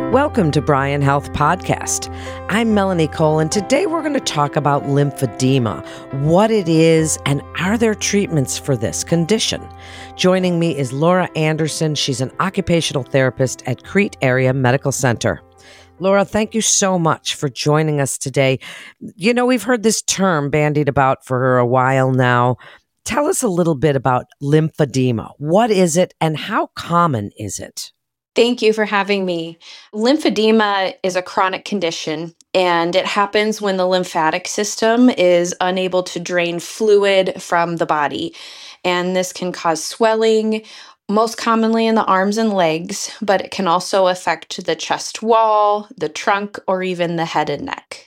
Welcome to Bryan Health Podcast. I'm Melanie Cole, and today we're going to talk about lymphedema, what it is, and are there treatments for this condition? Joining me is Laura Anderson. She's an occupational therapist at Crete Area Medical Center. Laura, thank you so much for joining us today. You know, we've heard this term bandied about for a while now. Tell us a little bit about lymphedema. What is it, and how common is it? Thank you for having me. Lymphedema is a chronic condition, and it happens when the lymphatic system is unable to drain fluid from the body. And this can cause swelling, most commonly in the arms and legs, but it can also affect the chest wall, the trunk, or even the head and neck.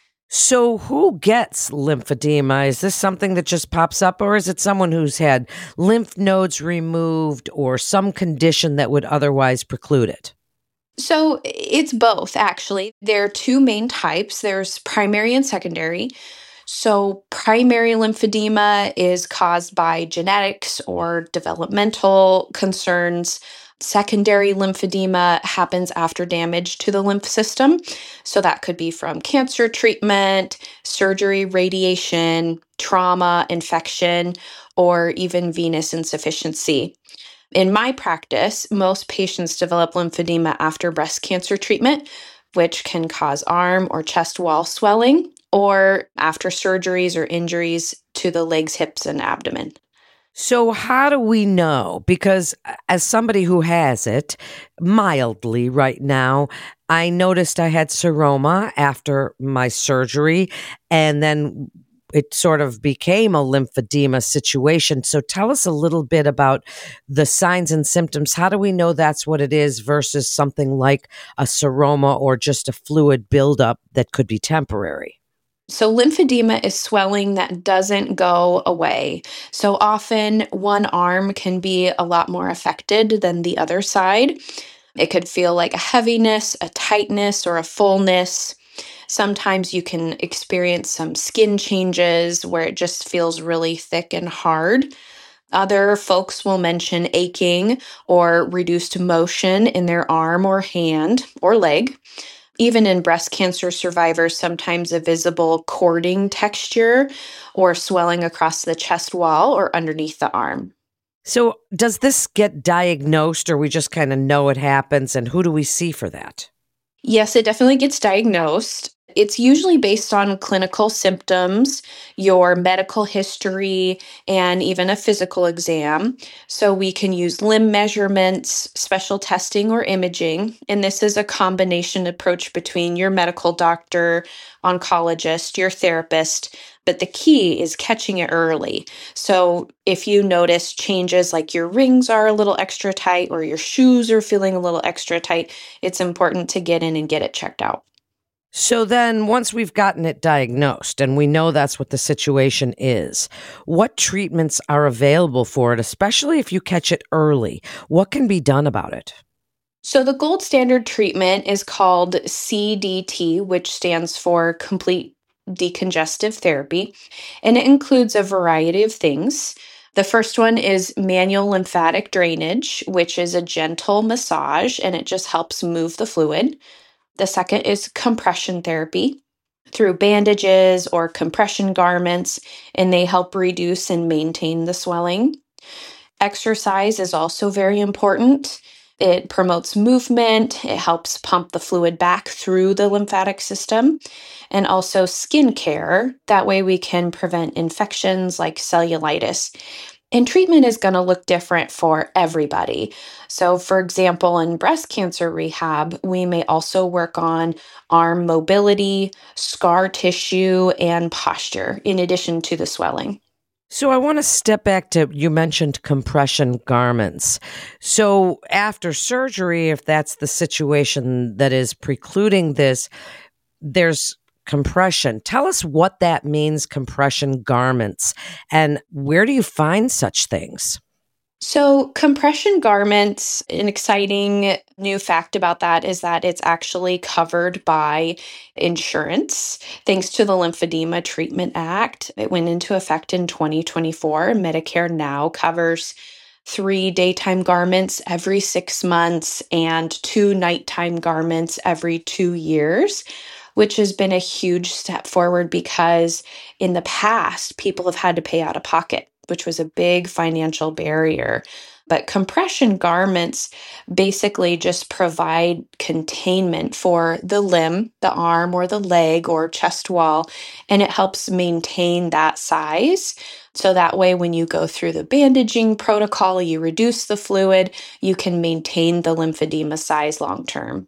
So who gets lymphedema? Is this something that just pops up, or is it someone who's had lymph nodes removed or some condition that would otherwise preclude it? So it's both, actually. There are two main types. There's primary and secondary. So primary lymphedema is caused by genetics or developmental concerns. Secondary lymphedema happens after damage to the lymph system. So that could be from cancer treatment, surgery, radiation, trauma, infection, or even venous insufficiency. In my practice, most patients develop lymphedema after breast cancer treatment, which can cause arm or chest wall swelling, or after surgeries or injuries to the legs, hips, and abdomen. So how do we know? Because as somebody who has it mildly right now, I noticed I had seroma after my surgery, and then it sort of became a lymphedema situation. So tell us a little bit about the signs and symptoms. How do we know that's what it is versus something like a seroma or just a fluid buildup that could be temporary? So lymphedema is swelling that doesn't go away. So often one arm can be a lot more affected than the other side. It could feel like a heaviness, a tightness, or a fullness. Sometimes you can experience some skin changes where it just feels really thick and hard. Other folks will mention aching or reduced motion in their arm or hand or leg. Even in breast cancer survivors, sometimes a visible cording texture or swelling across the chest wall or underneath the arm. So does this get diagnosed, or we just kind of know it happens, and who do we see for that? Yes, it definitely gets diagnosed. It's usually based on clinical symptoms, your medical history, and even a physical exam. So we can use limb measurements, special testing, or imaging. And this is a combination approach between your medical doctor, oncologist, your therapist. But the key is catching it early. So if you notice changes like your rings are a little extra tight or your shoes are feeling a little extra tight, it's important to get in and get it checked out. So then once we've gotten it diagnosed and we know that's what the situation is, what treatments are available for it, especially if you catch it early? What can be done about it? So the gold standard treatment is called CDT, which stands for complete decongestive therapy, and it includes a variety of things. The first one is manual lymphatic drainage, which is a gentle massage, and it just helps move the fluid. The second is compression therapy through bandages or compression garments, and they help reduce and maintain the swelling. Exercise is also very important. It promotes movement, it helps pump the fluid back through the lymphatic system, and also skin care. That way we can prevent infections like cellulitis. And treatment is going to look different for everybody. So, for example, in breast cancer rehab, we may also work on arm mobility, scar tissue, and posture, in addition to the swelling. So I want to step back to, you mentioned compression garments. So after surgery, if that's the situation that is precluding this, there's compression. Tell us what that means, compression garments, and where do you find such things? So, compression garments, an exciting new fact about that is that it's actually covered by insurance. Thanks to the Lymphedema Treatment Act, it went into effect in 2024. Medicare now covers 3 daytime garments every 6 months and 2 nighttime garments every 2 years, which has been a huge step forward because in the past, people have had to pay out of pocket, which was a big financial barrier. But compression garments basically just provide containment for the limb, the arm, or the leg, or chest wall, and it helps maintain that size. So that way, when you go through the bandaging protocol, you reduce the fluid, you can maintain the lymphedema size long term.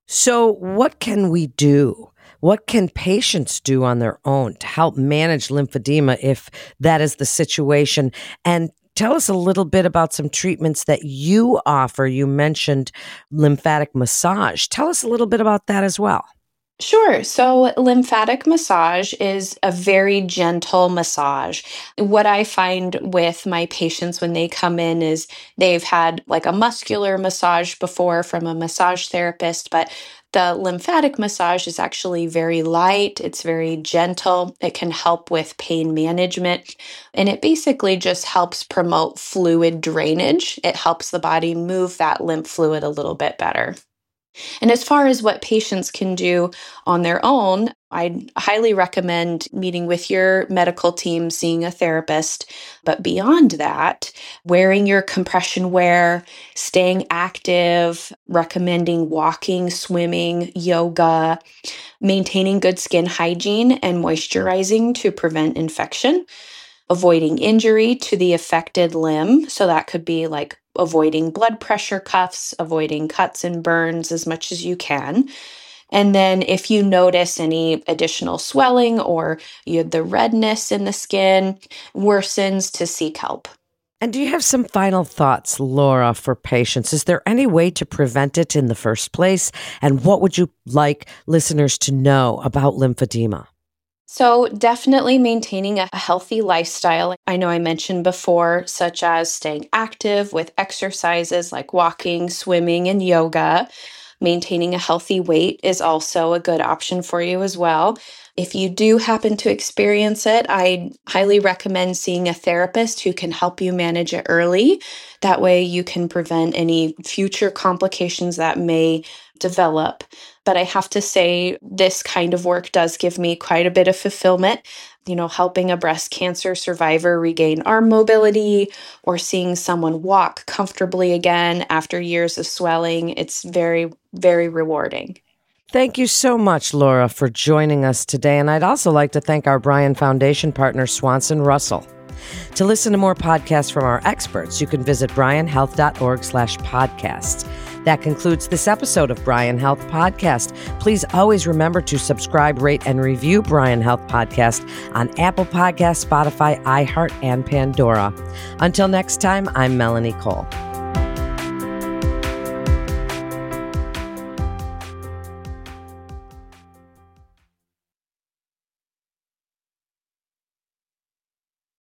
So what can we do? What can patients do on their own to help manage lymphedema if that is the situation? And tell us a little bit about some treatments that you offer. You mentioned lymphatic massage. Tell us a little bit about that as well. Sure. So, lymphatic massage is a very gentle massage. What I find with my patients when they come in is they've had like a muscular massage before from a massage therapist, but the lymphatic massage is actually very light. It's very gentle. It can help with pain management. And it basically just helps promote fluid drainage. It helps the body move that lymph fluid a little bit better. And as far as what patients can do on their own, I'd highly recommend meeting with your medical team, seeing a therapist. But beyond that, wearing your compression wear, staying active, recommending walking, swimming, yoga, maintaining good skin hygiene and moisturizing to prevent infection, avoiding injury to the affected limb. So that could be like avoiding blood pressure cuffs, avoiding cuts and burns as much as you can. And then if you notice any additional swelling or the redness in the skin worsens, to seek help. And do you have some final thoughts, Laura, for patients? Is there any way to prevent it in the first place? And what would you like listeners to know about lymphedema? So definitely maintaining a healthy lifestyle. I know I mentioned before, such as staying active with exercises like walking, swimming, and yoga. Maintaining a healthy weight is also a good option for you as well. If you do happen to experience it, I highly recommend seeing a therapist who can help you manage it early. That way you can prevent any future complications that may develop. But I have to say, this kind of work does give me quite a bit of fulfillment. Helping a breast cancer survivor regain arm mobility or seeing someone walk comfortably again after years of swelling. It's very, very rewarding. Thank you so much, Laura, for joining us today. And I'd also like to thank our Bryan Foundation partner, Swanson Russell. To listen to more podcasts from our experts, you can visit bryanhealth.org/podcasts. That concludes this episode of Bryan Health Podcast. Please always remember to subscribe, rate, and review Bryan Health Podcast on Apple Podcasts, Spotify, iHeart, and Pandora. Until next time, I'm Melanie Cole.